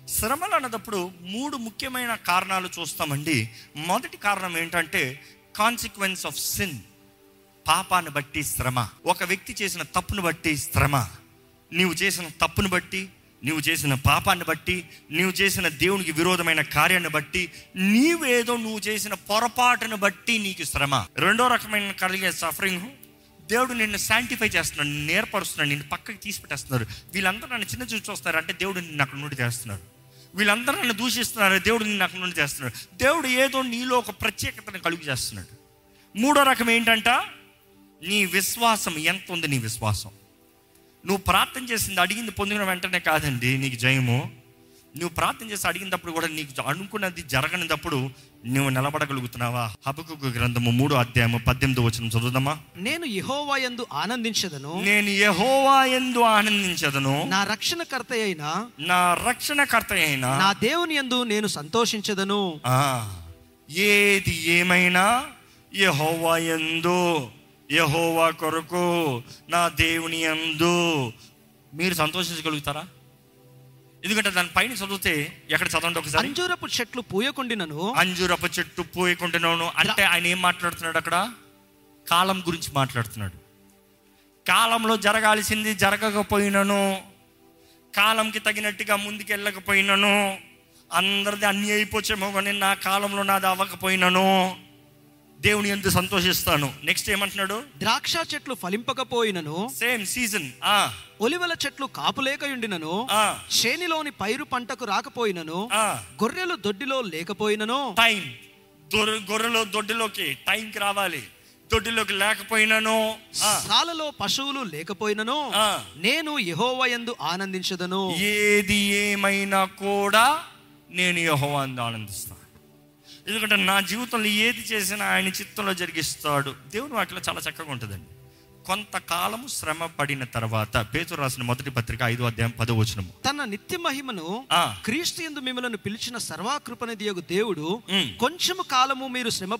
శ్రమలు అన్నప్పుడు 3 ముఖ్యమైన కారణాలు చూస్తామండి. మొదటి కారణం ఏంటంటే కాన్సిక్వెన్స్ ఆఫ్ సిన్. పాపాన్ని బట్టి శ్రమ. ఒక వ్యక్తి చేసిన తప్పును బట్టి శ్రమ. నీవు చేసిన తప్పును బట్టి, నీవు చేసిన పాపాన్ని బట్టి, నీవు చేసిన దేవునికి విరోధమైన కార్యాన్ని బట్టి, నువ్వు చేసిన పొరపాటును బట్టి నీకు శ్రమ. రెండో రకమైన కలిగే సఫరింగ్, దేవుడు నిన్ను శాంటిఫై చేస్తున్నాడు, నిన్ను నేర్పరుస్తున్నాడు, నిన్ను పక్కకి తీసి పెట్టేస్తున్నారు. వీళ్ళందరూ నన్ను చిన్న చూసి చూస్తారు అంటే దేవుడు నిన్ను అక్కడ నుండి చేస్తున్నాడు. వీళ్ళందరూ నన్ను దూషిస్తున్నారు, దేవుడు నిన్ను అక్కడ నుండి చేస్తున్నాడు. దేవుడు ఏదో నీలో ఒక ప్రత్యేకతను కలుగు చేస్తున్నాడు. మూడో రకం ఏంటంట, నీ విశ్వాసం ఎంత ఉంది. నీ విశ్వాసం, నువ్వు ప్రార్థన చేసింది అడిగింది పొందిన వెంటనే కాదండి నీకు జయము. నువ్వు ప్రార్థన చేసి అడిగినప్పుడు కూడా నీకు అనుకున్నది జరగనినప్పుడు నువ్వు నిలబడగలుగుతున్నావా? హబక్కూకు గ్రంథము 3:18 చదువుదామా. నేను యెహోవా యందు ఆనందించదను, నేను యెహోవా యందు ఆనందించదను, నా రక్షణకర్త అయిన నా దేవుని యందు నేను సంతోషించదను. ఏది ఏమైనా యెహోవా యందు, యెహోవా కొరకు, నా దేవుని యందు మీరు సంతోషించగలుగుతారా? ఎందుకంటే దాని పైన చదివితే ఎక్కడ చదవండి ఒకసారి. అంజూరపు చెట్లు పూయకుండినను, అంజూరపు చెట్టు పూయకుండినను అంటే ఆయన ఏం మాట్లాడుతున్నాడు అక్కడ? కాలం గురించి మాట్లాడుతున్నాడు. కాలంలో జరగాల్సింది జరగకపోయినను, కాలంకి తగినట్టుగా ముందుకు వెళ్ళకపోయినను, అందరిది అన్నీ అయిపోచేమో కానీ నా కాలంలో నాది అవ్వకపోయినను దేవుని యందు సంతోషిస్తాను. నెక్స్ట్ ఏమంటున్నాడు? ద్రాక్ష చెట్లు ఫలింపకపోయినను, సేమ్ సీజన్. ఒలివల చెట్లు కాపులేకయుండినను, చేనిలోని పైరు పంటకు రాకపోయినను, గొర్రెలు దొడ్డిలో లేకపోయినను. టైం, గొర్రెలు దొడ్డిలోకి టైంకి రావాలి. దొడ్డిలోకి లేకపోయినను, సాలలో పశువులు లేకపోయినను, నేను యెహోవా యందు ఆనందించదను. ఏది ఏమైనా కూడా నేను యెహోవా యందు ఆనందిస్తాను. ఎందుకంటే నా జీవితంలో ఏది చేసినా ఆయన చిత్తంలో జరిగిస్తాడు. దేవుని వాటిలో చాలా చక్కగా ఉంటుందండి. కొంతకాలము శ్రమ పడిన తర్వాత, పేతురు రాసిన మొదటి పత్రిక 5:10 తన నిత్య మహిమను క్రీస్తు యందు మిమ్మల్ని పిలిచిన సర్వకృపనిధియగు దేవుడు కొంచెము కాలము మీరు శ్రమ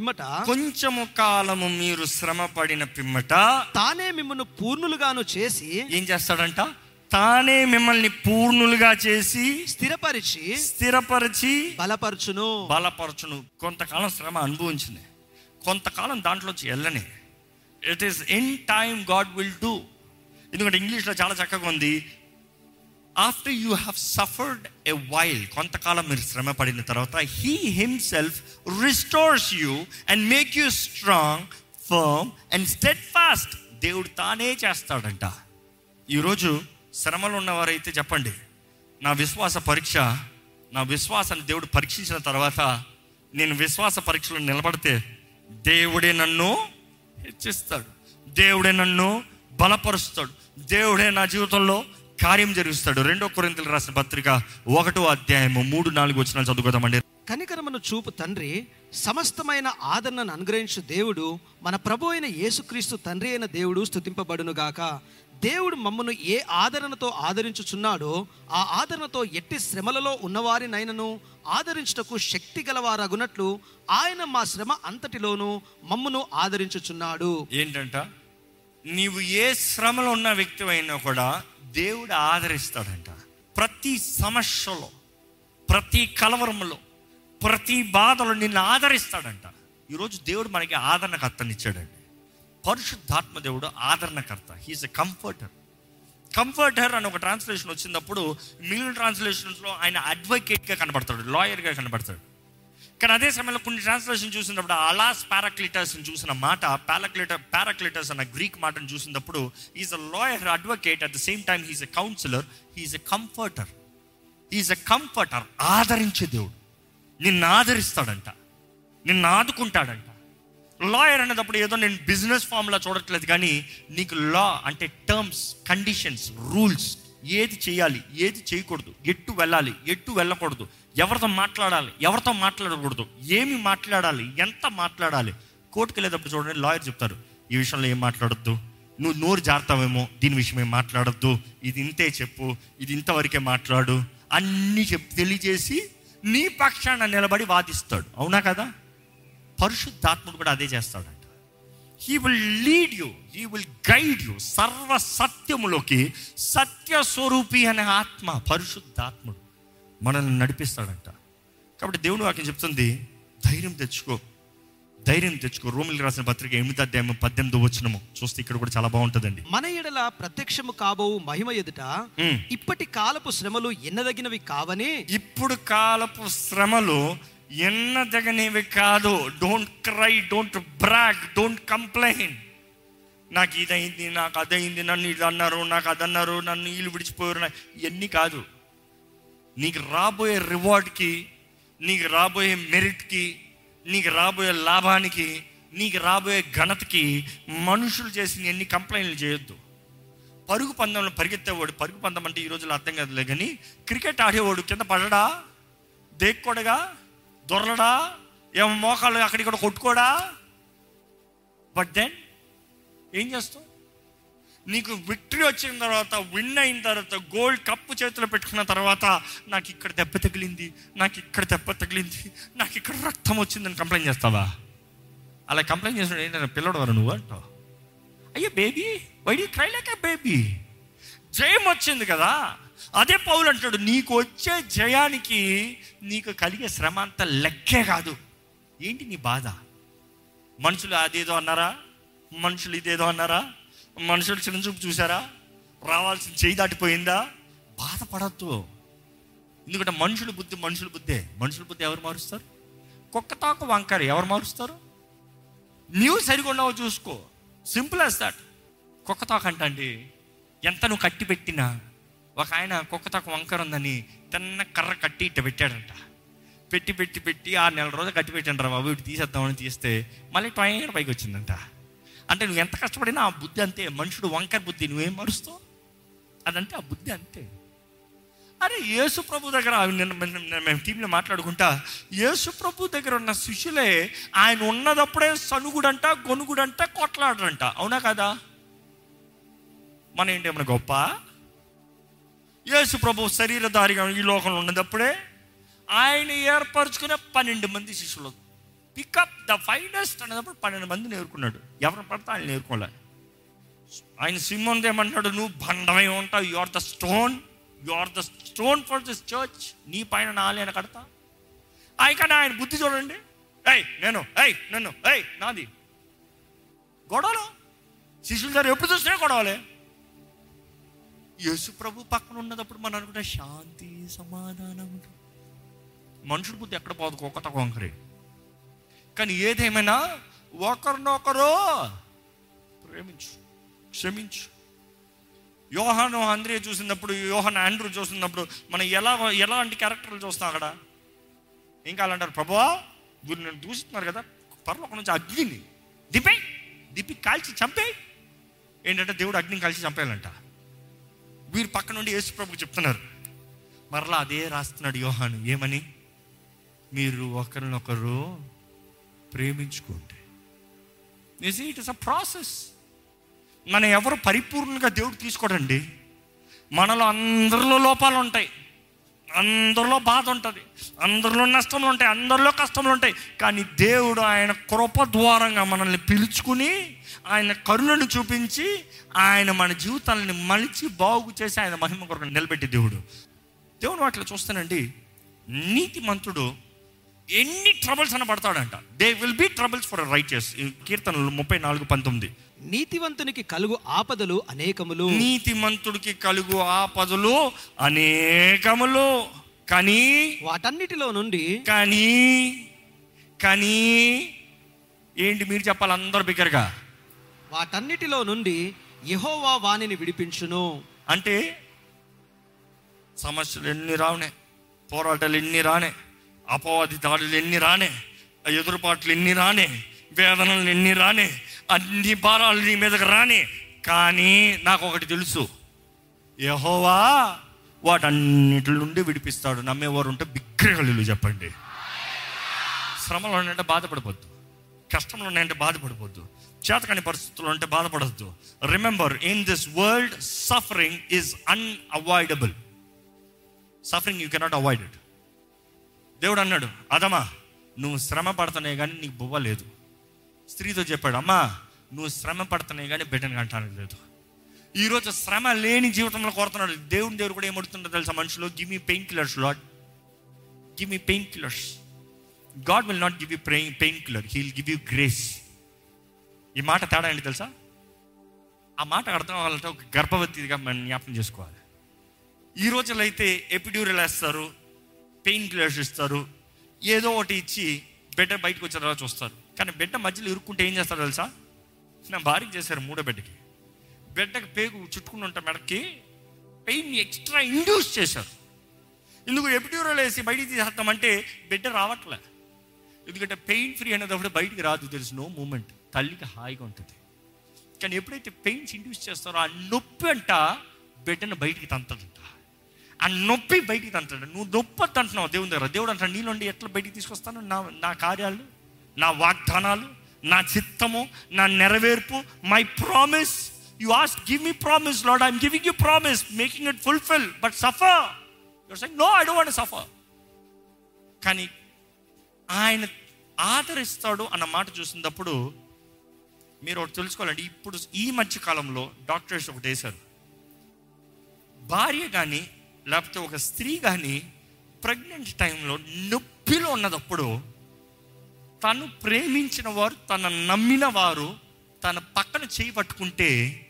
పడిన పిమ్మట తానే మిమ్మల్ని పూర్ణులుగాను చేసి ఏం చేస్తాడంట? తానే మిమ్మల్ని పూర్ణులుగా చేసి స్థిరపరిచి బలపరచును. కొంతకాలం శ్రమ అనుభవించింది, కొంతకాలం దాంట్లోంచి వెళ్ళని. It is in time God will do. ఎందుకంటే ఇంగ్లీష్లో చాలా చక్కగా ఉంది, after you have suffered a while, కొంతకాలం మీరు శ్రమ పడిన తర్వాత he himself restores you and make you strong, firm and steadfast. దేవుడు తానే చేస్తాడంట. ఈరోజు శ్రమలు ఉన్నవారైతే చెప్పండి, నా విశ్వాస పరీక్ష, నా విశ్వాసాన్ని దేవుడు పరీక్షించిన తర్వాత నేను విశ్వాస పరీక్షలో నిలబడితే దేవుడే నన్ను హెచ్చిస్తాడు, దేవుడే నన్ను బలపరుస్తాడు, దేవుడే నా జీవితంలో కార్యం జరిగిస్తాడు. 2 కొరింథీయులకు రాసిన పత్రిక 1:3-4 చదువుకోదామండి. కనికరమును చూపు తండ్రి, సమస్తమైన ఆదరణను అనుగ్రహించు దేవుడు, మన ప్రభు అయిన యేసుక్రీస్తు తండ్రి అయిన దేవుడు స్తుతింపబడును గాక. దేవుడు మమ్మను ఏ ఆదరణతో ఆదరించుచున్నాడో ఆ ఆదరణతో ఎట్టి శ్రమలలో ఉన్నవారినైనను ఆదరించుటకు శక్తి గలవారగునట్లు ఆయన మా శ్రమ అంతటిలోనూ మమ్మను ఆదరించుచున్నాడు. ఏంటంట? నీవు ఏ శ్రమలో ఉన్న వ్యక్తి అయినా కూడా దేవుడు ఆదరిస్తాడంట. ప్రతి సమస్యలో, ప్రతి కలవరంలో, ప్రతి బాధలో నిన్ను ఆదరిస్తాడంట. ఈరోజు దేవుడు మనకి ఆదరణకర్తనిచ్చాడండి. పరిశుద్ధాత్మ దేవుడు ఆదరణకర్త. హీఈస్ ఎ కంఫర్టర్ అని ఒక ట్రాన్స్లేషన్ వచ్చినప్పుడు మిగిలిన ట్రాన్స్లేషన్స్లో ఆయన అడ్వకేట్గా కనబడతాడు, లాయర్గా కనబడతాడు. కానీ అదే సమయంలో కొన్ని ట్రాన్స్లేషన్ చూసినప్పుడు అలాస్ పారాక్లిటస్ చూసిన మాట, పారాక్లిటస్ అన్న గ్రీక్ మాటను చూసినప్పుడు is a lawyer, advocate, at the same time he is a counsellor, he is a comforter. ఆదరించే దేవుడు నిన్ను ఆదరిస్తాడంట, నిన్ను ఆదుకుంటాడంట. లాయర్ అనేటప్పుడు ఏదో నేను బిజినెస్ ఫామ్లా చూడట్లేదు, కానీ నీకు లా అంటే టర్మ్స్, కండిషన్స్, రూల్స్, ఏది చేయాలి, ఏది చేయకూడదు, ఎట్టు వెళ్ళాలి, ఎట్టు వెళ్ళకూడదు, ఎవరితో మాట్లాడాలి, ఎవరితో మాట్లాడకూడదు, ఏమి మాట్లాడాలి, ఎంత మాట్లాడాలి. కోర్టుకు వెళ్ళేటప్పుడు చూడండి, లాయర్ చెప్తారు ఈ విషయంలో ఏం మాట్లాడొద్దు, నువ్వు నోరు జారుతావేమో, దీని విషయమే మాట్లాడొద్దు, ఇది ఇంతే చెప్పు, ఇది ఇంతవరకే మాట్లాడు, అన్నీ తెలియజేసి నీ పక్షాన నిలబడి వాదిస్తాడు. అవునా కదా? పరిశుద్ధాత్ముడు కూడా అదే చేస్తాడంట. He will lead you, he will guide you సర్వ సత్యములోకి. సత్య స్వరూపి అనే ఆత్మ పరిశుద్ధాత్ముడు మనల్ని నడిపిస్తాడంట. కాబట్టి దేవుని వాక్యం చెప్తుంది, ధైర్యం తెచ్చుకో, ధైర్యం తెచ్చుకో. రోమిలికి రాసిన పత్రిక 8:18 చూస్తే ఇక్కడ కూడా చాలా బాగుంటుందండి. మన ఎడల ప్రత్యక్షము కాబోవు మహిమ ఎదుట ఇప్పటి కాలపు శ్రమలు ఎన్నదగినవి కావని. ఇప్పుడు కాలపు శ్రమలు ఎన్నదగినవి కాదు. Don't cry, don't brag, don't complain. నాకు ఇదైంది, నాకు అదైంది, నన్ను ఇది అన్నారు, నాకు అదన్నారు, నన్ను వీళ్ళు విడిచిపోయారు, ఇవన్నీ కాదు. నీకు రాబోయే రివార్డ్కి, నీకు రాబోయే మెరిట్కి, నీకు రాబోయే లాభానికి, నీకు రాబోయే ఘనతకి మనుషులు చేసిన ఎన్ని కంప్లైంట్లు చేయొద్దు. పరుగు పందెంలో పరిగెత్తేవాడు, పరుగు పందెం అంటే ఈ రోజుల్లో అర్థం కాదులే కానీ, క్రికెట్ ఆడేవాడు కింద పడడా, దేక్కోడగా, దొరలడా, ఏమో మోకాళ్ళు అక్కడికి కూడా కొట్టుకోడా. బట్ దెన్ ఏం చేస్తావు? నీకు విక్టరీ వచ్చిన తర్వాత, విన్ అయిన తర్వాత, గోల్డ్ కప్పు చేతిలో పెట్టుకున్న తర్వాత, నాకు ఇక్కడ దెబ్బ తగిలింది, నాకు ఇక్కడ దెబ్బ తగిలింది, నాకు ఇక్కడ రక్తం వచ్చిందని కంప్లైంట్ చేస్తావా? అలా కంప్లైంట్ చేసిన ఏంటంటే పిల్లడు వారు నువ్వు అంటావు. అయ్యో baby, why do cry like a baby? జయం వచ్చింది కదా. అదే పౌలు అంటాడు, నీకు వచ్చే జయానికి నీకు కలిగే శ్రమ అంత లెక్కే కాదు. ఏంటి నీ బాధ? మనుషులు అదేదో అన్నారా, మనుషులు ఇదేదో అన్నారా, మనుషులు చిన్న చూపు చూసారా, రావాల్సిన చేయి దాటిపోయిందా? బాధపడద్దు. ఎందుకంటే మనుషుల బుద్ధి మనుషుల బుద్ధే. మనుషుల బుద్ధి ఎవరు మారుస్తారు? కుక్కతాకు వంకర ఎవరు మారుస్తారు? నీవు సరిగా ఉన్నావో చూసుకో. Simple as that. కుక్కతాకు అంటండి, ఎంత నువ్వు కట్టి పెట్టినా, ఒక ఆయన కుక్కతాకు వంకర ఉందని తిన్న కర్ర కట్టి ఇట్ట పెట్టాడంట. పెట్టి పెట్టి పెట్టి 6 నెలల రోజులు కట్టి పెట్టంటారా బాబు, ఇటు తీసేద్దామని తీస్తే మళ్ళీ టైం పైకి వచ్చిందంట. అంటే నువ్వు ఎంత కష్టపడినా ఆ బుద్ధి అంతే. మనుషుడు వంకర బుద్ధి, నువ్వేం మారుస్తావు? అదంతే, ఆ బుద్ధి అంతే. అరే యేసు ప్రభు దగ్గర మేము టీంలో మాట్లాడుకుంటా, యేసు ప్రభు దగ్గర ఉన్న శిష్యులే ఆయన ఉన్నదప్పుడే సనుగుడంట, గొనుగుడంట, కొట్లాడరంట. అవునా కదా? మన ఏంటి ఏమన్నా గొప్ప? యేసు ప్రభు శరీరధారిగా ఈ లోకంలో ఉన్నదప్పుడే ఆయన ఏర్పరచుకునే 12 మంది శిష్యులు, పికప్ ద ఫైనెస్ట్ అనేటప్పుడు 12 మందిని ఎదుర్కొన్నాడు. ఎవరిని పడితే ఆయన ఎదుర్కోలే. ఆయన సిమోన్ ఏమంటాడు, నువ్వు బండమై ఉంటావు, you are the stone, you are the stone for this church, నీ పైన నాలేన కడతా. కానీ ఆయన బుద్ధి చూడండి, నన్ను నాది గొడవలు. శిష్యుల దగ్గర ఎప్పుడు చూసినా గొడవలే. యేసు ప్రభు పక్కన ఉన్నదప్పుడు మనం అనుకుంటే శాంతి సమాధానం. మనుషుల బుద్ధి ఎక్కడ పోదు, ఒక్కత వంకరే. కానీ ఏదేమైనా ఒకరినొకరు ప్రేమించు, క్షమించు. యోహాను ఆంద్రే చూసినప్పుడు, యోహాను ఆండ్రూ చూసినప్పుడు మనం ఎలాంటి క్యారెక్టర్లు చూస్తాం అక్కడ? ఏం కావాలంటారు? ప్రభువా వీరు నేను దూషిస్తున్నారు కదా, పరలోకం నుంచి అగ్నిని దిప్పి కాల్చి చంపే. ఏంటంటే దేవుడు అగ్నిని కాల్చి చంపేయాలంట. వీరు పక్క నుండి యేసు ప్రభుకు చెప్తున్నారు. మరలా అదే రాస్తున్నాడు యోహాను, ఏమని? మీరు ఒకరినొకరు ప్రేమించుకోండి. It is a process. మనం ఎవరు పరిపూర్ణంగా దేవుడు తీసుకోడండి. మనలో అందరిలో లోపాలు ఉంటాయి, అందరిలో బాధ ఉంటుంది, అందరిలో నష్టములు ఉంటాయి, అందరిలో కష్టములు ఉంటాయి. కానీ దేవుడు ఆయన కృప ద్వారంగా మనల్ని పిలుచుకుని, ఆయన కరుణను చూపించి, ఆయన మన జీవితాలని మలిచి బాగు చేసి ఆయన మహిమ కొరకు నిలబెట్టి దేవుడు వాటిలో చూస్తానండి. నీతిమంతుడు ఎన్ని ట్రబుల్స్ అన్న పడతాడంట. They will be troubles for righteous. కీర్తనలు 34:19. నీతివంతునికి కలుగు ఆపదలు అనేకములు. నీతిమంతుడికి కలుగు ఆపదలు అనేకములు. కానీ వాటన్నిటిలో నుండి కానీ ఏంటి మీరు చెప్పాలి అందరూ బిగ్గరగా? వాటన్నిటిలో నుండి యెహోవా వానిని విడిపించును. అంటే సమస్యలు ఎన్ని రానే, పోరాటాలు ఎన్ని రానే, అపవాది దాడులు ఎన్ని రానే, ఎదురుపాట్లు ఎన్ని రానే, వేదనలు ఎన్ని రానే, అన్ని భారాలు నీ మీదకి రానే. కానీ నాకు ఒకటి తెలుసు, యెహోవా వాటన్నిటి నుండి విడిపిస్తాడు. నమ్మేవారు ఉంటే బిగ్గరగా చెప్పండి. శ్రమలో ఉన్నాయంటే బాధపడిపోద్దు, కష్టంలో ఉన్నాయంటే బాధపడిపోద్దు, చేతకాని పరిస్థితుల్లో ఉంటే బాధపడద్దు. Remember, in this world suffering is unavoidable. Suffering you cannot avoid it. దేవుడు అన్నాడు, అదమ్మా నువ్వు శ్రమ పడుతున్నాయి కానీ నీకు బువ్వ లేదు. స్త్రీతో చెప్పాడు, అమ్మా నువ్వు శ్రమ పడుతున్నాయి కానీ బిడ్డను కంటానికి లేదు. ఈరోజు శ్రమ లేని జీవితంలో కోరుతున్నాడు. దేవుడు కూడా ఏమడుతుండో తెలుసా? మనుషులు give me pain killers Lord, give me pain killers. God will not give you pain killer, he will give you grace. ఈ మాట తేడా ఏంటి తెలుసా? ఆ మాట అర్థం అవ్వాలంటే ఒక గర్భవతిగా మనం జ్ఞాపకం చేసుకోవాలి. ఈ రోజుల్లో అయితే ఎపిడ్యూరల్ వేస్తారు, పెయిన్ కిల్లర్స్ ఇస్తారు, ఏదో ఒకటి ఇచ్చి బిడ్డ బయటకు వచ్చే తర్వాత చూస్తారు. కానీ బిడ్డ మధ్యలో ఇరుక్కుంటే ఏం చేస్తారు తెలుసా? నా భార్యకి చేశారు, మూడో బిడ్డకి పేగు చుట్టుకుని ఉంటాం, మెడకి పెయిన్ ఎక్స్ట్రా ఇండ్యూస్ చేశారు. ఎందుకు ఎపిడ్యూరల్ వేసి బయటికి తీసేస్తామంటే బిడ్డ రావట్లే. ఎందుకంటే పెయిన్ ఫ్రీ అనేటప్పుడు బయటికి రాదు, తెలుసు నో మూమెంట్, తల్లికి హాయిగా ఉంటుంది. కానీ ఎప్పుడైతే పెయిన్స్ ఇండ్యూస్ చేస్తారో ఆ నొప్పి అంట బిడ్డను బయటికి తంతడంట. ఆ నొప్పి బయటికి తంతాడు. నువ్వు నొప్పి అంటున్నావు దేవుని దగ్గర. దేవుడు అంటాడు, నీ నుండి ఎట్లా బయటికి తీసుకొస్తాను నా కార్యాలు, నా వాగ్దానాలు, నా చిత్తము, నా నెరవేర్పు, my promise. You ask, give me promise Lord, I'm giving you promise, making it fulfil, but suffer. Your saying no, I don't want to suffer. కానీ ఆయన ఆదరిస్తాడు అన్న మాట చూసినప్పుడు మీరు ఒకటి తెలుసుకోవాలండి. ఇప్పుడు ఈ మధ్య కాలంలో డాక్టర్స్ ఒకటి వేశారు, భార్య కానీ లేకపోతే ఒక స్త్రీ కానీ ప్రెగ్నెంట్ టైంలో నొప్పిలో ఉన్నదప్పుడు తను ప్రేమించిన వారు, తన నమ్మిన వారు తన పక్కన చేయి పట్టుకుంటే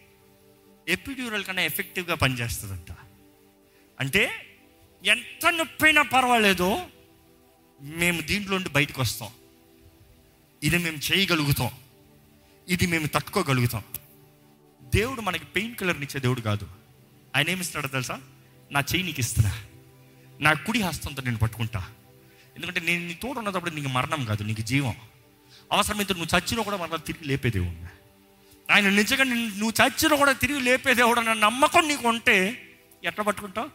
ఎపిడ్యూరల్ కన్నా ఎఫెక్టివ్గా పనిచేస్తుందంట. అంటే ఎంత నొప్పైనా పర్వాలేదో మేము దీంట్లో నుండి బయటకు వస్తాం, ఇది మేము చేయగలుగుతాం, ఇది మేము తట్టుకోగలుగుతాం. దేవుడు మనకి పెయిన్ కిల్లర్ని ఇచ్చే దేవుడు కాదు. ఆయన ఏమిస్తున్నాడో తెలుసా? నా చెయ్యి నీకు ఇస్తున్నా, నా కుడి హస్తంతో నేను పట్టుకుంటా. ఎందుకంటే నేను నీ తోడు ఉన్నప్పుడు నీకు మరణం కాదు, నీకు జీవం. అవసరమైతే నువ్వు చచ్చినా కూడా మరలా తిరిగి లేపే దేవుడు ఆయన. నిజంగా నువ్వు చచ్చినా కూడా తిరిగి లేపే దేవుడు అన్న నమ్మకం నీకు ఉంటే ఎట్లా పట్టుకుంటావు?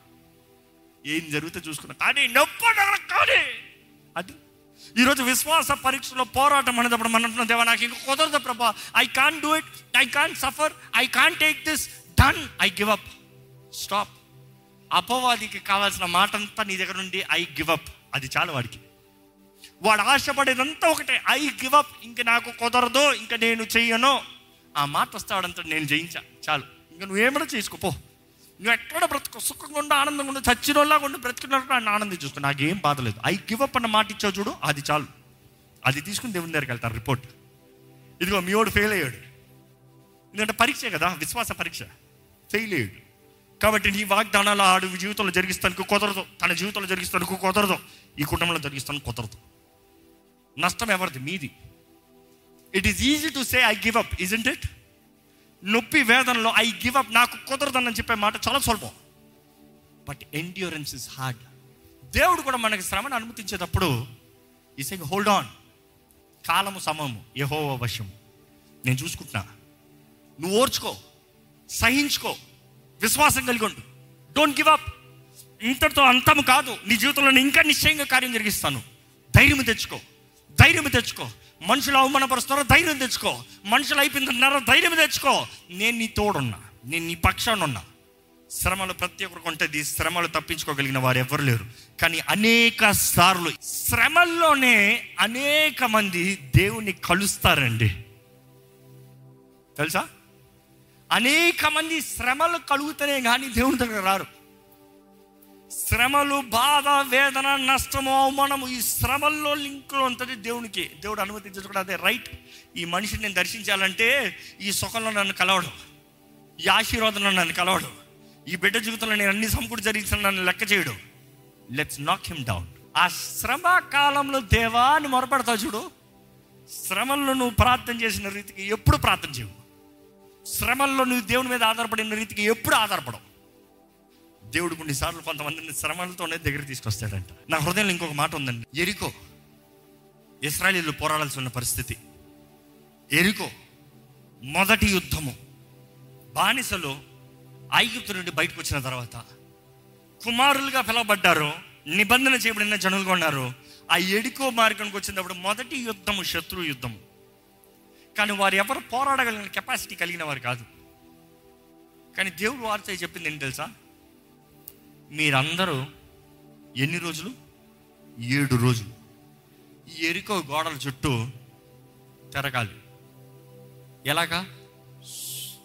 ఏం జరిగితే చూసుకున్నా, కానీ నొప్పి కానీ అది. ఈరోజు విశ్వాస పరీక్షలో పోరాటం అనేటప్పుడు మనం అంటున్నాం, దేవా నాకు ఇంకా కుదరదు ప్రభా, I can't do it, I can't suffer, I can't take this, done, I give up, stop. అపవాదికి కావాల్సిన మాట అంతా నీ దగ్గర నుండి ఐ గివ్ అప్, అది చాలు వాడికి. వాడు ఆశపడేదంతా ఒకటే, ఐ గివ్ అప్, ఇంక నాకు కుదరదు, ఇంక నేను చెయ్యను. ఆ మాట వస్తాడంతా నేను జయించా, చాలు, ఇంక నువ్వేమైనా చేసుకోపో, నువ్వు ఎక్కడ బ్రతుకు, సుఖంగా ఉండి ఆనందంగా ఉండి చచ్చినోళ్ళగా ఉండి బ్రతుకున్నట్టు ఆయన ఆనందం చూసుకో, నాకేం బాధ లేదు. ఐ గివ్ అప్ అన్న మాట ఇచ్చావు చూడు, అది చాలు. అది తీసుకుని దేవుని దగ్గరికి వెళ్తారు రిపోర్ట్. ఇదిగో మీ వాడు ఫెయిల్ అయ్యాడు, ఎందుకంటే పరీక్షే కదా, విశ్వాస పరీక్ష. ఫెయిల్ అయ్యాడు కాబట్టి నీ వాగ్దానాలు ఆడు జీవితంలో జరిగిస్తానికి కుదరదు, తన జీవితంలో జరిగిస్తానికి కుదరదు, ఈ కుటుంబంలో జరిగిస్తానికి కుదరదు. నష్టం ఎవరిది? మీది. It is easy to say I give up, isn't it? నొప్పి వేదనలో ఐ గివ్ అప్, నాకు కుదరదని చెప్పే మాట చాలా సులభం. But endurance is hard. దేవుడు కూడా మనకి శ్రమను అనుమతించేటప్పుడు ఈ సేయింగ్ హోల్డ్ ఆన్, కాలము సమయము యెహోవా వశము, నేను చూసుకుంటున్నా, నువ్వు ఓర్చుకో, సహించుకో, విశ్వాసం కలిగి ఉండు, డోంట్ గివ్ అప్. ఇంతటితో అంతము కాదు, నీ జీవితంలో నేను ఇంకా నిశ్చయంగా కార్యం జరిగిస్తాను. ధైర్యం తెచ్చుకో, ధైర్యం తెచ్చుకో. మనుషులు అవమానపరుస్తున్నారో ధైర్యం తెచ్చుకో, మనుషులు అయిపోయిందన్నారో ధైర్యం తెచ్చుకో. నేను నీ తోడున్నా, నేను నీ పక్షాన ఉన్నా. శ్రమలు ప్రతి ఒక్కరికి ఉంటుంది, శ్రమలు తప్పించుకోగలిగిన వారు ఎవరు లేరు. కానీ అనేక సార్లు శ్రమల్లోనే అనేక మంది దేవుని కలుస్తారండి, తెలుసా? అనేక మంది శ్రమలు కలుగుతూనే కానీ దేవుని దగ్గర రారు. శ్రమలు, బాధ, వేదన, నష్టము, అవమానము, ఈ శ్రమల్లో లింకులో ఉంటుంది దేవునికి. దేవుడు అనుమతించడం కూడా అదే, రైట్. ఈ మనిషిని నేను దర్శించాలంటే ఈ సుఖంలో నన్ను కలవడం, ఈ ఆశీర్వాదంలో నన్ను కలవడం, ఈ బిడ్డ జీవితంలో నేను అన్ని సమకూడి జరిగించిన నన్ను లెక్క చేయడం. లెట్స్ నాక్ హిమ్ డౌన్. ఆ శ్రమ కాలంలో దేవా అని మొరపెడతావు చూడు, శ్రమల్లో నువ్వు ప్రార్థన చేసిన రీతికి ఎప్పుడు ప్రార్థన చేయవు. శ్రమల్లో నువ్వు దేవుని మీద ఆధారపడిన రీతికి ఎప్పుడు ఆధారపడవు. దేవుడు కొన్నిసార్లు కొంతమందిని శ్రమలతోనే దగ్గర తీసుకొస్తాడంట. నా హృదయంలో ఇంకొక మాట ఉందండి. ఎరికో, ఇశ్రాయేలీయులు పోరాడాల్సి ఉన్న పరిస్థితి. ఎరికో మొదటి యుద్ధము, బానిసలు ఐగుప్తు నుండి బయటకు వచ్చిన తర్వాత కుమారులుగా పిలువబడ్డారు, నిబంధన చేయబడిన జనులుగా ఉన్నారు. ఆ ఎరికో మార్గానికి వచ్చినప్పుడు మొదటి యుద్ధము శత్రు యుద్ధము. కానీ వారు ఎవరు పోరాడగలిగిన కెపాసిటీ కలిగిన వారు కాదు. కానీ దేవుడు వారితో చెప్పింది ఏంటి తెలుసా? మీరందరూ ఎన్ని రోజులు? 7 రోజులు ఈ ఎరికో గోడల చుట్టూ తిరగాలి. ఎలాగా?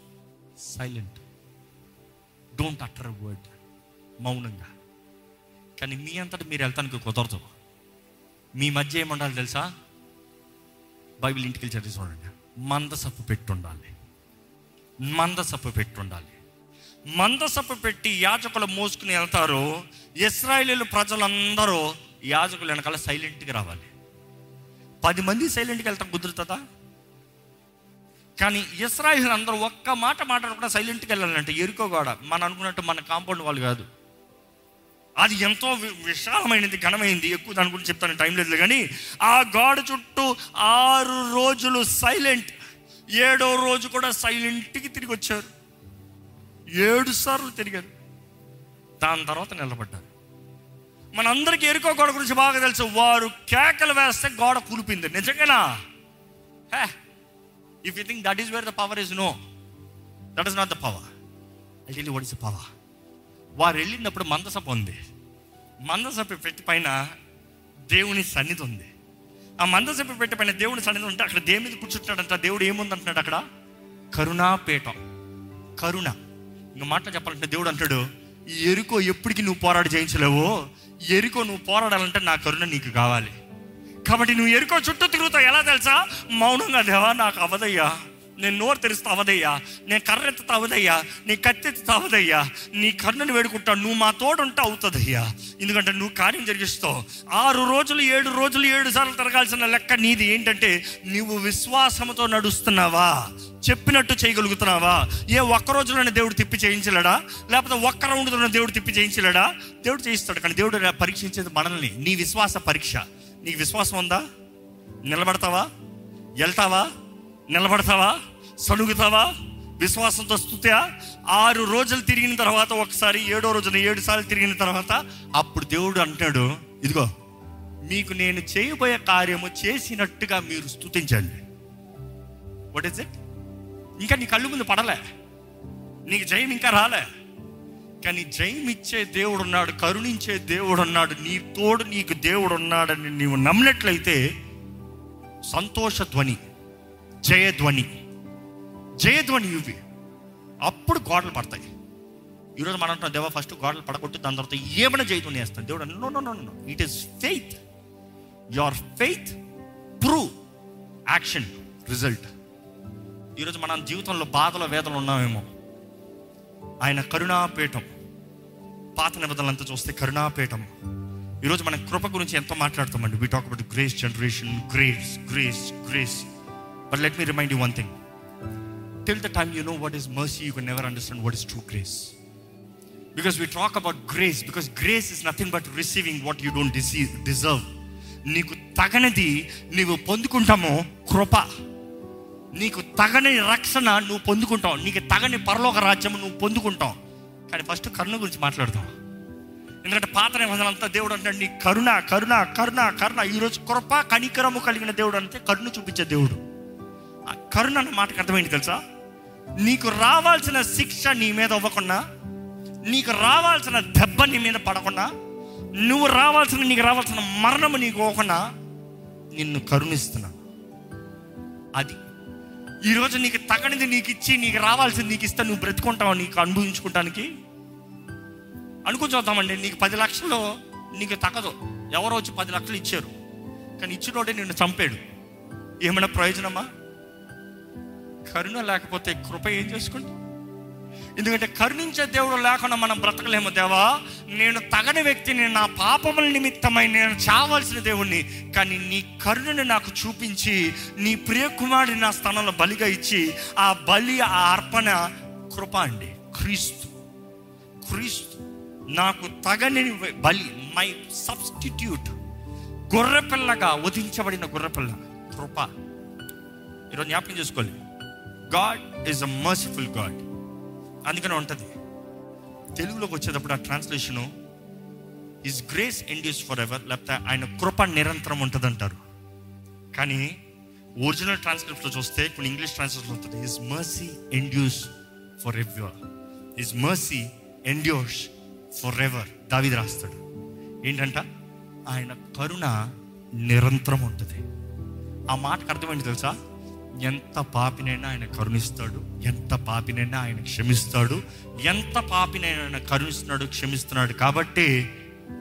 సైలెంట్, డోంట్ అటర్ వర్డ్, మౌనంగా. కానీ మీ అంతటా మీరు వెళ్తానికి కుదరదు. మీ మధ్య ఏముండాలి తెలుసా? బైబిల్ ఇంటికి చదివి చూడండి. మందసపు పెట్టుండాలి. మందసపు పెట్టుండాలి. మందసపు పెట్టి యాజకులు మోసుకుని వెళ్తారు. ఇశ్రాయేలు ప్రజలందరూ యాజకులు వెనకాల సైలెంట్గా రావాలి. 10 మంది సైలెంట్గా వెళ్తాం కుదురుతుందా? కానీ ఇశ్రాయేలు అందరూ ఒక్క మాట మాట్లాడకుండా సైలెంట్గా వెళ్ళాలంటే ఎరుకో గోడ మనం అనుకున్నట్టు మన కాంపౌండ్ వాళ్ళు కాదు. అది ఎంతో విశాలమైనది, ఘనమైంది. ఎక్కువ దాని గురించి చెప్తాను, టైం లేదు. కానీ ఆ గోడ చుట్టూ 6 రోజులు సైలెంట్. 7వ రోజు కూడా సైలెంట్కి తిరిగి వచ్చారు. 7 సార్లు తిరిగారు. దాని తర్వాత నిలబడ్డారు. మనందరికీ ఎరుకో గోడ గురించి బాగా తెలుసు. వారు కేకలు వేస్తే గోడ కూలిపోయింది. నిజంగానా? If you think that is where the power is, no, that is not the power. I tell you what is the power. వారు వెళ్ళినప్పుడు మందసపు ఉంది. మందసపు పెట్టి పైన దేవుని సన్నిధి ఉంది. ఆ మందసపు పెట్టి పైన దేవుని సన్నిధి ఉంటే అక్కడ దేవుని మీద కూర్చుంటాడంట. దేవుడు ఏముందంటున్నాడు అక్కడ? కరుణాపీఠం. కరుణ. ఇంక మాట చెప్పాలంటే దేవుడు అంటాడు, ఎరుకో ఎప్పటికీ నువ్వు పోరాడి జయించలేవు. ఎరుకో నువ్వు పోరాడాలంటే నా కరుణ నీకు కావాలి. కాబట్టి నువ్వు ఎరుకో చుట్టూ తిరుగుతావు. ఎలా తెలుసా? మౌనంగా, దేవా నాకు అవదయ్యా, నేను నోరు తెరుస్తా అవదయ్యా, నేను కర్ర ఎత్తుతా అవదయ్యా, నీ కత్తి ఎత్తుతా అవదయ్యా, నీ కర్ణను వేడుకుంటావు, నువ్వు మా తోడుంటా అవుతుందయ్యా, ఎందుకంటే నువ్వు కార్యం జరిగిస్తావు. 6 రోజులు 7 రోజులు 7 సార్లు తిరగాల్సిన లెక్క నీది. ఏంటంటే నువ్వు విశ్వాసంతో నడుస్తున్నావా? చెప్పినట్టు చేయగలుగుతున్నావా? ఒక్క రోజులోనే దేవుడు తిప్పి చేయించలేడా? లేకపోతే ఒక్క రౌండ్లోనే దేవుడు తిప్పి చేయించలేడా? దేవుడు చేయిస్తాడు. కానీ దేవుడు పరీక్షించేది మనల్ని. నీ విశ్వాస పరీక్ష. నీకు విశ్వాసం ఉందా? నిలబడతావా? వెళ్తావా? నిలబడతావా? సనుగుతావా? విశ్వాసంతో స్తుతియా? 6 రోజులు తిరిగిన తర్వాత ఒకసారి 7వ రోజున 7 సార్లు తిరిగిన తర్వాత అప్పుడు దేవుడు అంటాడు, ఇదిగో మీకు నేను చేయబోయే కార్యము చేసినట్టుగా మీరు స్తుతించండి. What is it? ఇంకా నీ కళ్ళు ముందు పడలే, నీకు జయం ఇంకా రాలే. కానీ జయం ఇచ్చే దేవుడు ఉన్నాడు, కరుణించే దేవుడు ఉన్నాడు, నీ తోడు నీకు దేవుడు ఉన్నాడని నీవు నమ్మినట్లయితే సంతోష ధ్వని, జయధ్వని, జయధ్వని ఇవి. అప్పుడు గోడలు పడతాయి. ఈరోజు మనం అంటున్నాం, దేవా ఫస్ట్ గోడలు పడగొట్టి దాని తర్వాత ఏమైనా జయధ్వని వేస్తాను. దేవుడు no no no no, it is faith. Your faith prove action result. ఈరోజు మన జీవితంలో బాధలు వేదనలు ఉన్నామేమో, ఆయన కరుణాపీఠం. పాత నిబంధనలంతా చూస్తే కరుణాపీఠం. ఈరోజు మన కృప గురించి ఎంతో మాట్లాడుతామండి. We talk about grace generation, grace grace grace. But let me remind you one thing. Till the time you know what is mercy, you can never understand what is true grace. Because we talk about grace, because grace is nothing but receiving what you don't deserve. నీకు తగనిది నీవు పొందుకుంటామో కృప. నీకు తగని రక్షణ నువ్వు పొందుకుంటావు, నీకు తగని పరలోక రాజ్యం నువ్వు పొందుకుంటావు. కానీ ఫస్ట్ కరుణ గురించి మాట్లాడతాం. ఎందుకంటే పాత నిబంధనలంతా దేవుడు అంటాడు నీ కరుణ కరుణ కరుణ కరుణ. ఈరోజు కృప కనికరము కలిగిన దేవుడు అంటే కరుణ చూపించే దేవుడు. ఆ కరుణ అన్న మాటకు అర్థమైంది తెలుసా? నీకు రావాల్సిన శిక్ష నీ మీద అవ్వకుండా, నీకు రావాల్సిన దెబ్బ నీ మీద పడకుండా, నీకు రావాల్సిన మరణము నీకు అవ్వకుండా నిన్ను కరుణిస్తున్నాను. అది ఈరోజు నీకు తగనిది నీకు ఇచ్చి, నీకు రావాల్సింది నీకు ఇస్తే నువ్వు బ్రతుకుంటావు నీకు అనుభవించుకుంటానికి. అనుకుంటామండి, నీకు 10 లక్షలు నీకు తగదు. ఎవరో వచ్చి 10 లక్షలు ఇచ్చారు, కానీ ఇచ్చినోడే నిన్ను చంపాడు. ఏమైనా ప్రయోజనమా? కరుణ లేకపోతే కృప ఏం చేసుకుంటాం? ఎందుకంటే కరుణించే దేవుడు లేకుండా మనం బ్రతకలేము. దేవా నేను తగని వ్యక్తిని, నా పాపముల నిమిత్తమై నేను చావాల్సిన దేవుణ్ణి, కానీ నీ కరుణని నాకు చూపించి నీ ప్రియకుమారుడిని నా స్థానంలో బలిగా ఇచ్చి, ఆ బలి, ఆ అర్పణ కృప అండి. క్రీస్తు నాకు తగని బలి, మై సబ్స్టిట్యూట్, గొర్రెపిల్లగా వధించబడిన గొర్రెపిల్ల కృప. ఈరోజు జ్ఞాపకం చేసుకోవాలి, God is a merciful God. అందుకనే ఉంటుంది తెలుగులోకి వచ్చేటప్పుడు ఆ translation his grace endures for ever, లేకపోతే ఆయన కృప నిరంతరం ఉంటుంది అంటారు. కానీ ఒరిజినల్ ట్రాన్స్క్రిప్ట్లో చూస్తే కొన్ని ఇంగ్లీష్ ట్రాన్స్లేషన్ ఉంటుంది his mercy endures for ever, his mercy endures for ever. దావీదు రాస్తాడు ఏంటంట, ఆయన కరుణ నిరంతరం ఉంటుంది. ఆ మాటకు అర్థమైంది తెలుసా? ఎంత పాపినైనా ఆయన కరుణిస్తాడు, ఎంత పాపినైనా ఆయన క్షమిస్తాడు, ఎంత పాపినైనా ఆయన కరుణిస్తున్నాడు, క్షమిస్తున్నాడు. కాబట్టి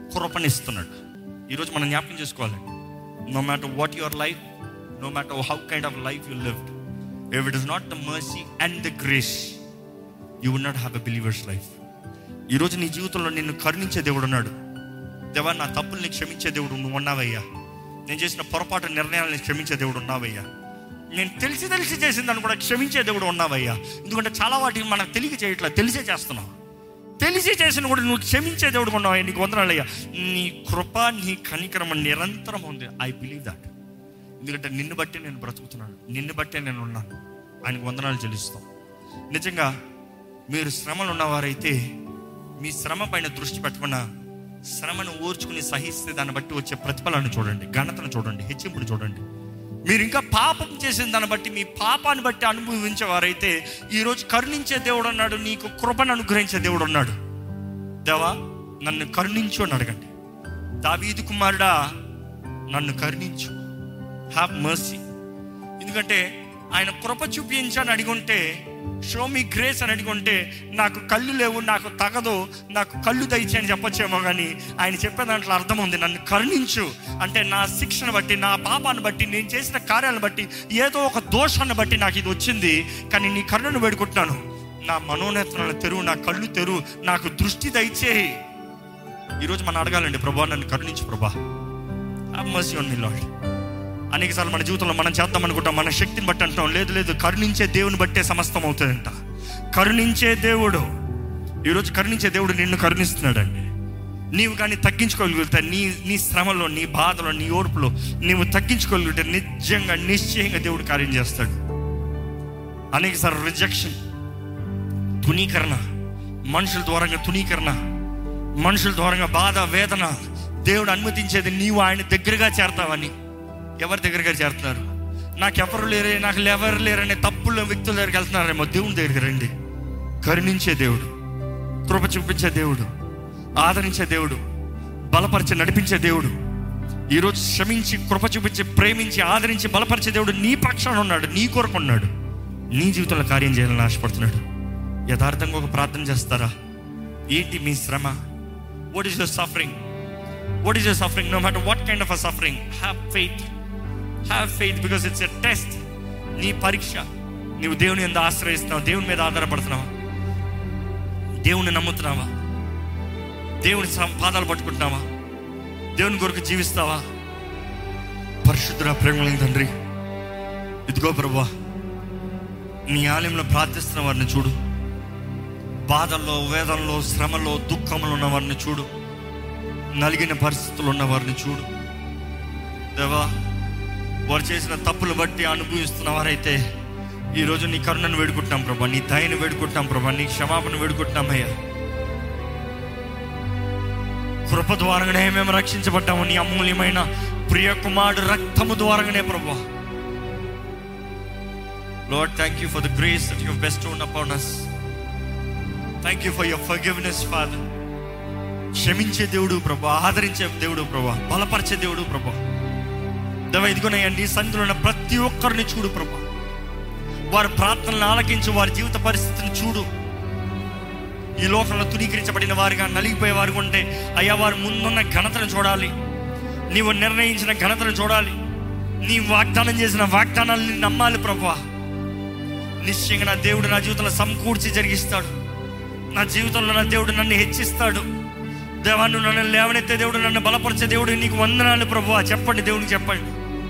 కృపనిస్తున్నాడు. ఈరోజు మనం జ్ఞాపకం చేసుకోవాలండి, no matter what your life, no matter how kind of life you lived, if it is not the mercy and the grace, you will not have a believer's life. ఈరోజు నీ జీవితంలో నిన్ను కరుణించే దేవుడు ఉన్నాడు. దేవా, నా తప్పుల్ని క్షమించే దేవుడు నువ్వు ఉన్నావయ్యా. నేను చేసిన పొరపాటు నిర్ణయాలను క్షమించే దేవుడు ఉన్నావయ్యా. నేను తెలిసి చేసిన దాన్ని కూడా క్షమించే దేవుడు ఉన్నావయ్యా. ఎందుకంటే చాలా వాటికి మనకు తెలియక చేయట్లా, తెలిసే చేస్తున్నావు. తెలిసి చేసిన కూడా నువ్వు క్షమించే దేవుడు ఉన్నావయ్యా. నీకు వందనాలయ్యా. నీ కృప, నీ కనికరం నిరంతరం ఉంది. I believe that. ఎందుకంటే నిన్ను బట్టే నేను బ్రతుకుతున్నాను, నిన్ను బట్టే నేను ఉన్నాను. ఆయనకు వందనాలు చెల్లిస్తాం. నిజంగా మీరు శ్రమలు ఉన్నవారైతే మీ శ్రమ పైన దృష్టి పెట్టకుండా శ్రమను ఓర్చుకుని సహిస్తే దాన్ని బట్టి వచ్చే ప్రతిఫలాన్ని చూడండి, ఘనతను చూడండి, హెచ్చింపును చూడండి. మీరు ఇంకా పాపం చేసిన దాన్ని బట్టి, మీ పాపాన్ని బట్టి అనుభవించేవారైతే ఈరోజు కరుణించే దేవుడు అన్నాడు, నీకు కృపను అనుగ్రహించే దేవుడు ఉన్నాడు. దేవా, నన్ను కరుణించు అని అడగండి. దావీదు కుమారుడా, నన్ను కరుణించు, హ్యావ్ మర్సీ. ఎందుకంటే ఆయన కృప చూపించని అడిగుంటే, షో మీ గ్రేస్ అని అడిగుంటే, నాకు కళ్ళు లేవు, నాకు తగదు, నాకు కళ్ళు దయచి అని చెప్పొచ్చేమో. కానీ ఆయన చెప్పే దాంట్లో అర్థం ఉంది, నన్ను కరుణించు అంటే నా శిక్షను బట్టి, నా పాపాన్ని బట్టి, నేను చేసిన కార్యాలను బట్టి, ఏదో ఒక దోషాన్ని బట్టి నాకు ఇది వచ్చింది. కానీ నీ కరుణను వేడుకుంటున్నాను, నా మనోనేత్రాలను తెరువు, నా కళ్ళు తెరువు, నాకు దృష్టి దయచేయి. ఈరోజు మనం అడగాలండి, ప్రభా నన్ను కరుణించు, ప్రభా have mercy on me Lord. అనేకసార్లు మన జీవితంలో మనం చేద్దాం అనుకుంటాం, మన శక్తిని బట్టి అంటాం. లేదు, కరుణించే దేవుని బట్టే సమస్తం అవుతుందంట. కరుణించే దేవుడు, ఈరోజు కరుణించే దేవుడు నిన్ను కరుణిస్తున్నాడండి. నీవు కానీ తగ్గించుకోగలిగితే, నీ శ్రమలో, నీ బాధలో, నీ ఓర్పులో నీవు తగ్గించుకోగలిగితే నిజంగా నిశ్చయంగా దేవుడు కార్యం చేస్తాడు. అనేకసార్లు రిజెక్షన్, తునీకరణ, మనుషుల ద్వారంగా తునీకరణ, మనుషుల ద్వారంగా బాధ, వేదన దేవుడు అనుమతించేది నీవు ఆయన దగ్గరగా చేరతావని. ఎవరి దగ్గరగా చేరుతున్నారు? నాకెవరు లేరే, నాకు ఎవరు లేరనే తప్పుల వ్యక్తుల దగ్గరికి వెళ్తున్నారేమో. దేవుని దగ్గరికి రండి. కరుణించే దేవుడు, కృప చూపించే దేవుడు, ఆదరించే దేవుడు, బలపరిచి నడిపించే దేవుడు, ఈరోజు క్షమించి, కృప చూపించి, ప్రేమించి, ఆదరించి, బలపరిచే దేవుడు నీ పక్షాన ఉన్నాడు, నీ కొరకు ఉన్నాడు, నీ జీవితంలో కార్యం చేయాలని ఆశపడుతున్నాడు. యథార్థంగా ఒక ప్రార్థన చేస్తారా? ఏంటి మీ శ్రమ? What is your suffering? What is your suffering? No matter what kind of a suffering, have faith. Have faith because it's a test. నీ పరీక్ష. నీవు దేవుని యందు ఆశ్రయిస్తున్నావు, దేవుని మీద ఆధారపడుతున్నావా, దేవుని నమ్ముతున్నావా, దేవుని పాదాలు పట్టుకుంటున్నావా, దేవుని కొరకు జీవిస్తావా? పరిశుద్ధుడా, ప్రేమలేని తండ్రి, ఇదిగో ప్రభువా, నీ ఆలయంలో ప్రార్థిస్తున్న వారిని చూడు. బాధల్లో, వేదనలో, శ్రమలో, దుఃఖంలో ఉన్న వారిని చూడు. నలిగిన పరిస్థితులు ఉన్న వారిని చూడు. దేవా, వారు చేసిన తప్పులు బట్టి అనుభవిస్తున్న వారైతే ఈరోజు నీ కరుణను వేడుకుంటున్నాం ప్రభా, నీ దయను వేడుకుంటున్నాం ప్రభా, నీ క్షమాపణ వేడుకుంటున్నామయ్యా. కృప ద్వారానే మేము రక్షించబడ్డాము, నీ అమూల్యమైన ప్రియ కుమారుడు రక్తము ద్వారానే ప్రభా. Lord, thank you for the grace that you have bestowed upon us. Thank you for your forgiveness, Father. క్షమించే దేవుడు ప్రభా, ఆదరించే దేవుడు ప్రభా, బలపరిచే దేవుడు ప్రభా. దేవా, ఇదిగోనయ్యండి, సంధిలో ఉన్న ప్రతి ఒక్కరిని చూడు ప్రభా. వారి ప్రార్థనలను ఆలకించు, వారి జీవిత పరిస్థితిని చూడు. ఈ లోకంలో తునీకరించబడిన వారిగా, నలిగిపోయే వారిగా ఉంటే అయ్యా, వారి ముందున్న ఘనతను చూడాలి, నీవు నిర్ణయించిన ఘనతను చూడాలి, నీ వాగ్దానం చేసిన వాగ్దానాన్ని నమ్మాలి ప్రభా. నిశ్చయంగా నా దేవుడు నా జీవితంలో సమకూర్చి జరిగిస్తాడు. నా జీవితంలో నా దేవుడు నన్ను హెచ్చిస్తాడు. దేవా, నువ్వు నన్ను లేవనెత్తే దేవుడు, నన్ను బలపరిచే దేవుడు, నీకు వందనాలు ప్రభువా. చెప్పండి, దేవునికి చెప్పండి.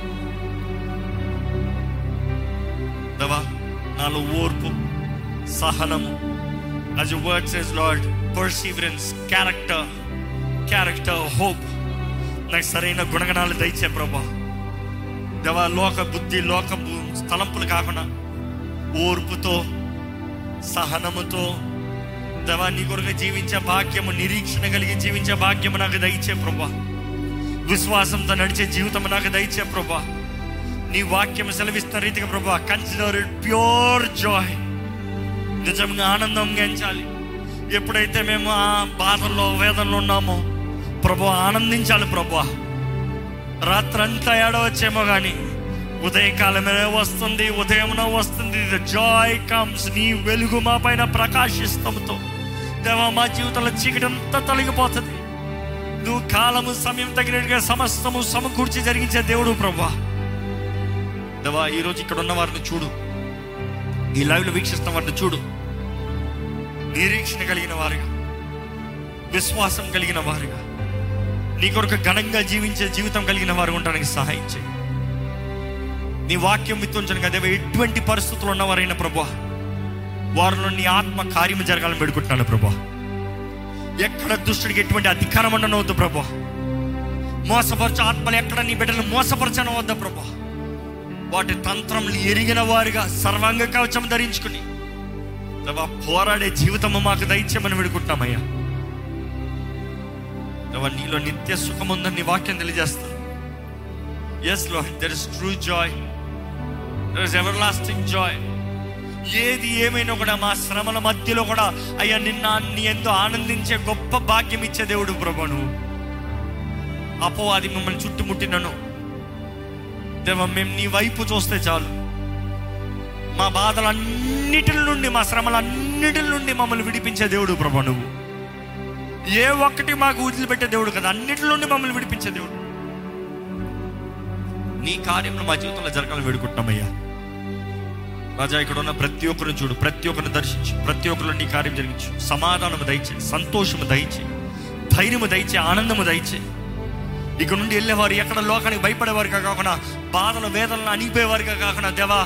దేవా, నాలో ఓర్పు, సహనము, as your word says Lord, perseverance, character, hope, నాకు సరైన గుణగణాలు దయచే ప్రభువా. దేవా, లోక బుద్ధి, లోకపు తలంపులు కాకుండా ఓర్పుతో, సహనముతో దేవా, నీ కొరకు జీవించే భాగ్యము, నిరీక్షణ కలిగి జీవించే భాగ్యము నాకు దయచే ప్రభా. విశ్వాసంతో నడిచే జీవితం నాకు దయచే ప్రభా. నీ వాక్యం సెలవిస్తున్న రీతిగా ప్రభా, కన్సిడర్ ఇట్ ప్యూర్ జాయ్. నిజంగా ఆనందంగా ఎంచాలి. ఎప్పుడైతే మేము ఆ బాధల్లో, వేదనలో ఉన్నామో ప్రభా, ఆనందించాలి ప్రభా. రాత్రంతా ఏడవచ్చేమో కానీ ఉదయకాలమే వస్తుంది, ఉదయమున వస్తుంది. The joy comes. నీ వెలుగు మా పైన ప్రకాశిస్తంతో దేవా, మా జీవితంలో చీకటి అంతా తొలగిపోతుంది. నువ్వు కాలము సమయం తగినట్టుగా సమస్తము సమకూర్చి జరిగించే దేవుడు ప్రభువా. దేవా, ఈరోజు ఇక్కడ ఉన్న వారిని చూడు, ఈ లైవ్లో వీక్షిస్తున్న వారిని చూడు. నిరీక్షణ కలిగిన వారుగా, విశ్వాసం కలిగిన వారుగా, నీ కొరకు ఘనంగా జీవించే జీవితం కలిగిన వారు ఉండడానికి సహాయం చేయి. నీ వాక్యం విత్తుంచను కదా ఎటువంటి పరిస్థితులు ఉన్నవారైనా ప్రభువా, వారిలో నీ ఆత్మ కార్యము జరగాలని పెడుకుంటున్నాను ప్రభువా. ఎక్కడ దుష్టుడికి ఎటువంటి అధికారం ఉండనవద్దు ప్రభువా. మోసపరచు ఆత్మలు ఎక్కడ నీ బిడ్డలు మోసపరచనవద్దు ప్రభువా. వాటి తంత్రములు ఎరిగిన వారుగా సర్వాంగ కవచం ధరించుకుని దేవా పోరాడే జీవితము మాకు దయచేయమని వేడుకుంటున్నామయ్యా. దేవా, నీలో నిత్య సుఖం ఉందని నీ వాక్యం తెలియజేస్తాను. Yes Lord, there is true joy, there is everlasting joy. ఏది ఏమైనా కూడా మా శ్రమల మధ్యలో కూడా అయ్యా నీ ఎంతో ఆనందించే గొప్ప భాగ్యం ఇచ్చే దేవుడు ప్రభు. నువ్వు అపవాది మిమ్మల్ని చుట్టుముట్టినను దేవా, మేము నీ వైపు చూస్తే చాలు. మా బాధలన్నిటి నుండి, మా శ్రమలన్నిటి నుండి మమ్మల్ని విడిపించే దేవుడు ప్రభు. నువ్వు ఏ ఒక్కటి మాకు వదిలిపెట్టే దేవుడు కదా, అన్నిటి నుండి మమ్మల్ని విడిపించే దేవుడు. నీ కార్యంలో మా జీవితంలో జరగాలని వేడుకుంటున్నామయ్యా. రాజా, ఇక్కడ ఉన్న ప్రతి ఒక్కరిని చూడు, ప్రతి ఒక్కరిని దర్శించు, ప్రతి ఒక్కరిలో నీ కార్యం జరిగించు. సమాధానము దయచే, సంతోషము దయచే, ధైర్యము దయచే, ఆనందము దయచే. ఇక్కడ నుండి వెళ్ళేవారు ఎక్కడ లోకానికి భయపడేవారుగా కాకుండా, బాధల వేదనలు అణిగిపోయేవారుగా కాకుండా దేవా,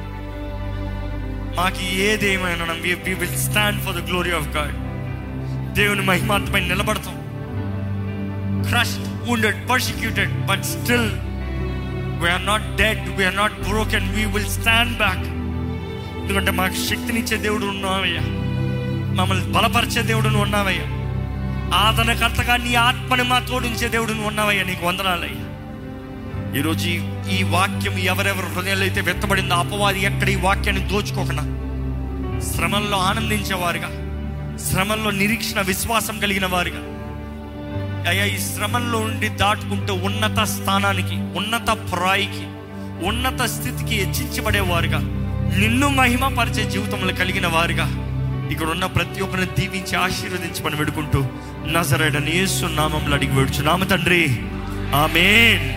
మాకు ఏదేమైనా we will stand for the glory of God. దేవుని మహిమాత్మపై నిలబడతాం. Crushed, wounded, persecuted, but still we are not dead, we are not broken, we will stand back. ఎందుకంటే మాకు శక్తినిచ్చే దేవుడు ఉన్నావయ్యా, మమ్మల్ని బలపరిచే దేవుడు నువ్వు ఉన్నావయ్యా, ఆదరణకర్తగా నీ ఆత్మని మా తోడించే దేవుడు నువ్వు ఉన్నావయ్యా. నీకు వందనాలయ్యా. ఈరోజు ఈ వాక్యం ఎవరెవరి హృదయాలు అయితే వెత్తబడిందో, అపవాది ఎక్కడ ఈ వాక్యాన్ని దోచుకోకుండా శ్రమల్లో ఆనందించేవారుగా, శ్రమల్లో నిరీక్షణ విశ్వాసం కలిగిన వారుగా అయ్యా, ఈ శ్రమల్లో ఉండి దాటుకుంటూ ఉన్నత స్థానానికి, ఉన్నత ప్రాయికి, ఉన్నత స్థితికి హెచ్చించబడేవారుగా, నిన్ను మహిమపరిచే జీవితంలో కలిగిన వారుగా ఇక్కడ ఉన్న ప్రతి ఒక్కరిని దీవించి ఆశీర్వదించమని వేడుకుంటూ నజరేయుడైన యేసు నామములో అడిగి వేడుచున్నాము తండ్రి, ఆమేన్.